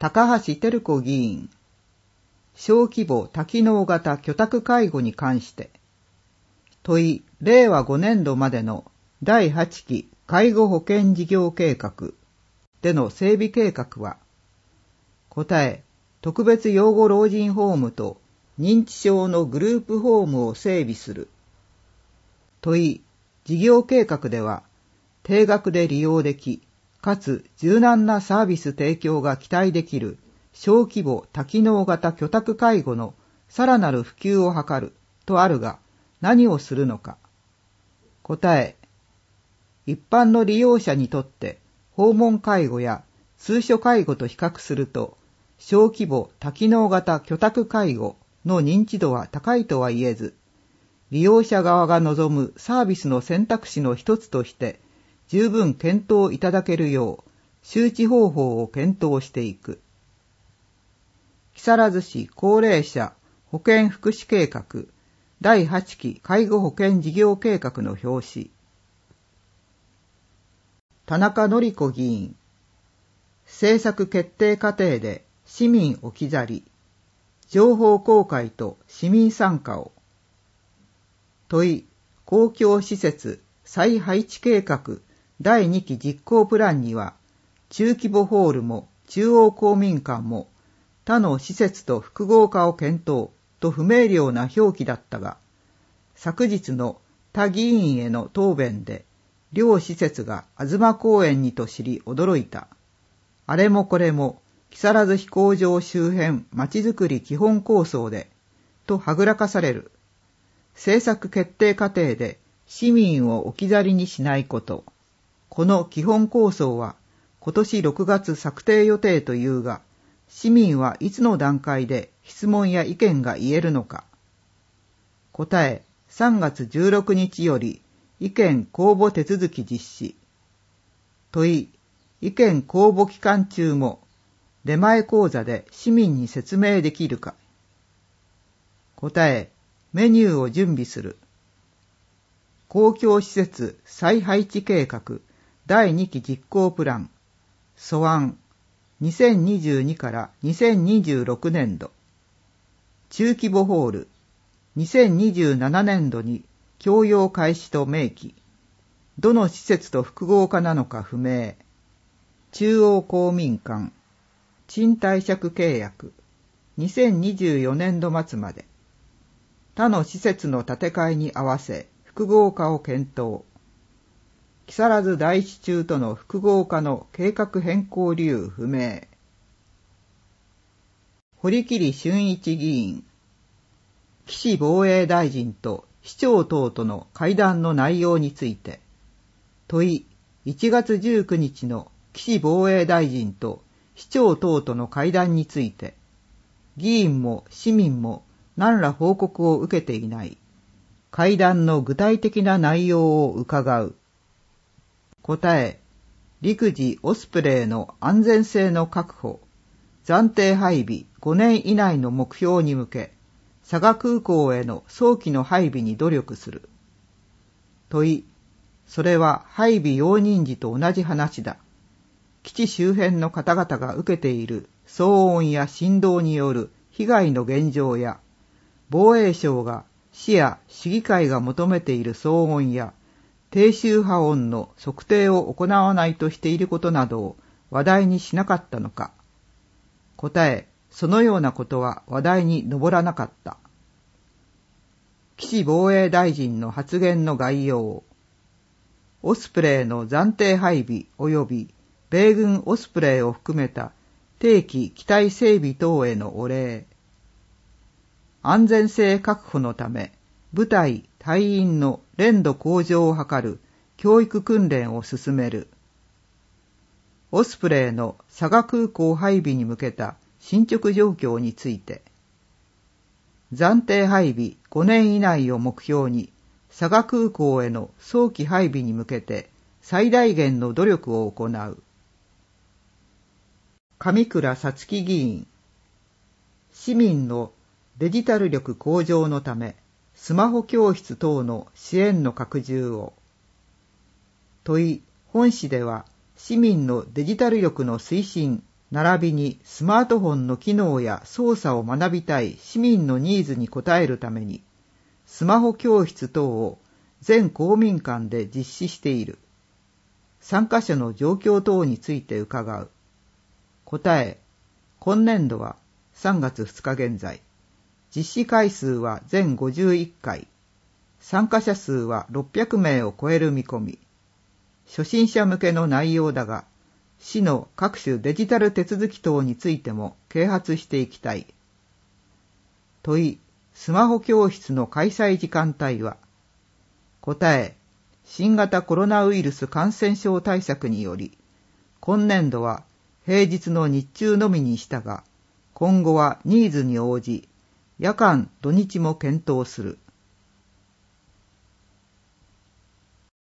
高橋照子議員、小規模多機能型居宅介護に関して、問い、令和5年度までの第8期介護保険事業計画での整備計画は、答え、特別養護老人ホームと認知症のグループホームを整備する。問い、事業計画では、定額で利用でき、かつ柔軟なサービス提供が期待できる小規模多機能型居宅介護のさらなる普及を図るとあるが、何をするのか。答え、一般の利用者にとって訪問介護や通所介護と比較すると、小規模多機能型居宅介護の認知度は高いとは言えず、利用者側が望むサービスの選択肢の一つとして十分検討いただけるよう周知方法を検討していく。木更津市高齢者保健福祉計画第8期介護保険事業計画の表紙。田中典子議員、政策決定過程で市民置き去り、情報公開と市民参加を。問い、公共施設再配置計画第2期実行プランには、中規模ホールも中央公民館も他の施設と複合化を検討と不明瞭な表記だったが、昨日の他議員への答弁で、両施設が東公園にと知り驚いた。あれもこれも木更津飛行場周辺まちづくり基本構想で、とはぐらかされる。政策決定過程で市民を置き去りにしないこと。この基本構想は今年6月策定予定というが、市民はいつの段階で質問や意見が言えるのか。答え、3月16日より意見公募手続き実施。問い、意見公募期間中も出前講座で市民に説明できるか。答え、メニューを準備する。公共施設再配置計画第2期実行プラン素案2022から2026年度中規模ホール2027年度に供用開始と明記。どの施設と複合化なのか不明。中央公民館賃貸借契約2024年度末まで。他の施設の建て替えに合わせ複合化を検討。木更津第一中との複合化の計画変更理由不明。堀切俊一議員、岸防衛大臣と市長等との会談の内容について、問い、1月19日の岸防衛大臣と市長等との会談について、議員も市民も何ら報告を受けていない。会談の具体的な内容を伺う。答え、陸自オスプレイの安全性の確保、暫定配備5年以内の目標に向け、佐賀空港への早期の配備に努力する。問い、それは配備容認時と同じ話だ。基地周辺の方々が受けている騒音や振動による被害の現状や、防衛省が市や市議会が求めている騒音や低周波音の測定を行わないとしていることなどを話題にしなかったのか。答え、そのようなことは話題に上らなかった。岸防衛大臣の発言の概要。オスプレイの暫定配備及び米軍オスプレイを含めた定期機体整備等へのお礼。安全性確保のため、部隊・隊員の練度向上を図る教育訓練を進める。オスプレイの佐賀空港配備に向けた進捗状況について、暫定配備5年以内を目標に、佐賀空港への早期配備に向けて最大限の努力を行う。上倉さつき議員、市民のデジタル力向上のため、スマホ教室等の支援の拡充を。問い、本市では市民のデジタル力の推進並びにスマートフォンの機能や操作を学びたい市民のニーズに応えるために、スマホ教室等を全公民館で実施している。参加者の状況等について伺う。答え、今年度は3月2日現在、実施回数は全51回、参加者数は600名を超える見込み。初心者向けの内容だが、市の各種デジタル手続き等についても啓発していきたい。問い、スマホ教室の開催時間帯は？答え、新型コロナウイルス感染症対策により、今年度は平日の日中のみにしたが、今後はニーズに応じ、夜間土日も検討する。